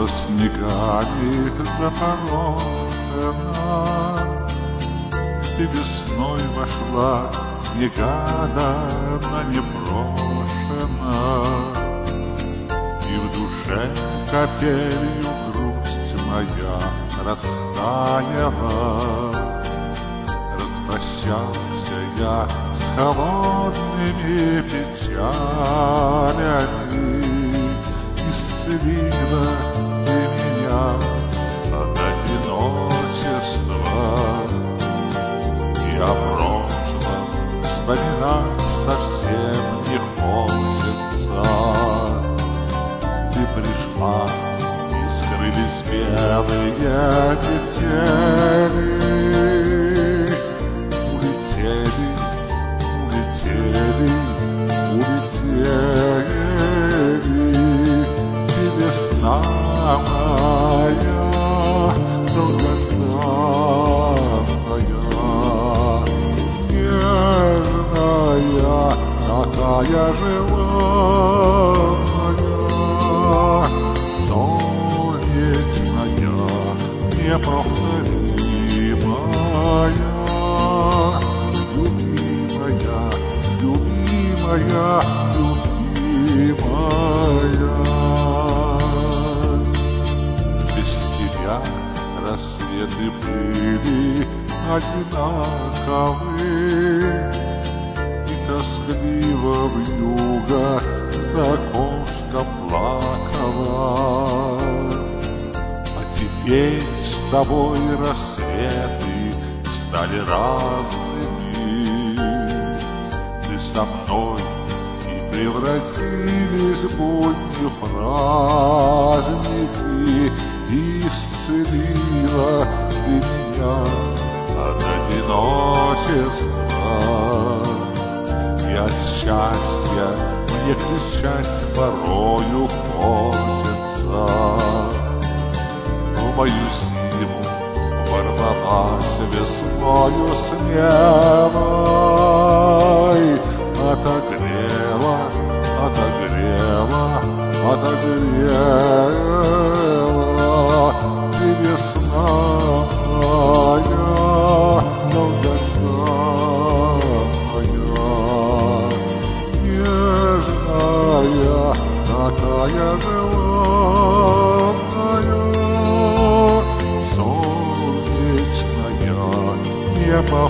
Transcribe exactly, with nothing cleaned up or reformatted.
снегами запорошена. Ты весной вошла, негаданно, непрошена, и в душе капелью грусть моя растаяла. Распрощался я с холодными печалями, исцелила ты меня от одиночества. И о прошлом вспоминать совсем не хочется. Ты пришла, и скрылись белые метели. Улетели, улетели, улетели. И весна моя долгожданная, нежная, такая желанная, солнечная, неповторимая, любимая, любимая, любимая. Без тебя рассветы были одинаковы, и тоскливо вьюга за окошком плакала. А теперь с тобой рассветы стали разными. Ты со мной и превратились в будни праздники, и исцелила ты меня от одиночества. И от счастья мне кричать порою хочется. В мою зиму ворвалась весною смелой, отогрела, отогрела, отогрела. И весна моя долгожданная, нежная, такая желанная, солнечная, неповторимая.